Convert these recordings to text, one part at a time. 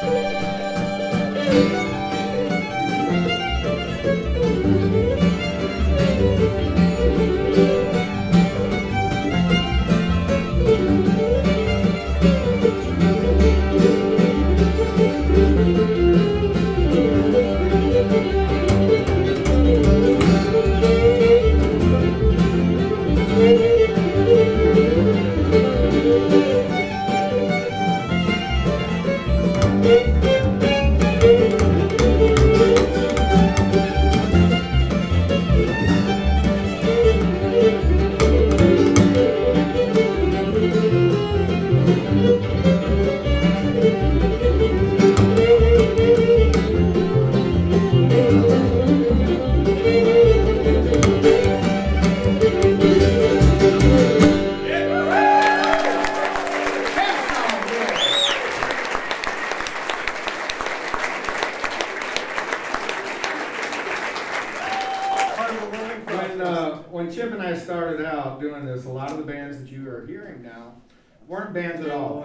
When Chip and I started out doing this, a lot of the bands that you are hearing now weren't bands at all.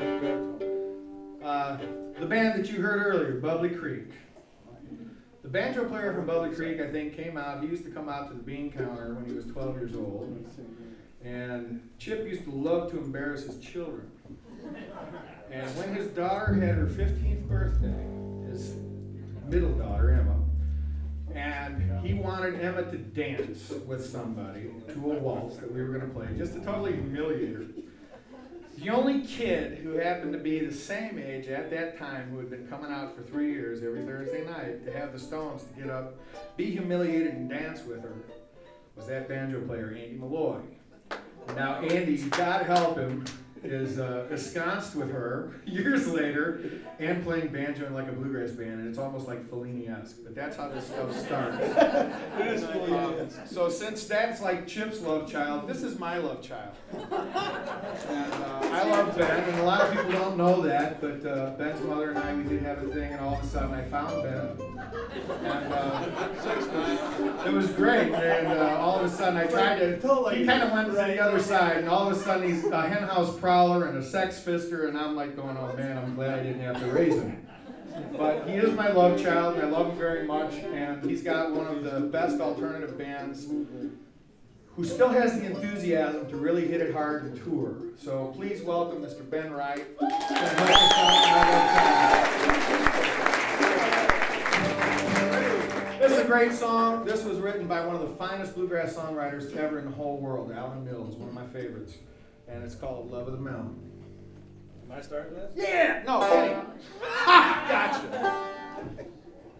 The band that you heard earlier, Bubbly Creek. The banjo player from Bubbly Creek, I think, came out. He used to come out to the bean counter when he was 12 years old. And Chip used to love to embarrass his children. And when his daughter had her 15th birthday, his middle daughter, Emma, and he wanted Emma to dance with somebody to a waltz that we were going to play, just to totally humiliate her. The only kid who happened to be the same age at that time, who had been coming out for 3 years every Thursday night to have the stones to get up, be humiliated and dance with her, was that banjo player, Andy Malloy. Now Andy, God help him, is ensconced with her years later and playing banjo in like a bluegrass band, and it's almost like Fellini-esque, but that's how this stuff starts. It is Fellini-esque. So since that's like Chip's love child, this is my love child. And I love Ben, and a lot of people don't know that, but Ben's mother and I, we did have a thing, and all of a sudden I found Ben. And it was great, and all of a sudden I tried to, he kind of went to the other side, and all of a sudden he's a henhouse prowler and a sex fister, and I'm like going, oh man, I'm glad I didn't have to raise him. But he is my love child, and I love him very much, and he's got one of the best alternative bands who still has the enthusiasm to really hit it hard and tour. So please welcome Mr. Ben Wright. This is a great song. This was written by one of the finest bluegrass songwriters ever in the whole world, Alan Mills, one of my favorites. And it's called Love of the Mountain. Am I starting this? Yeah! No!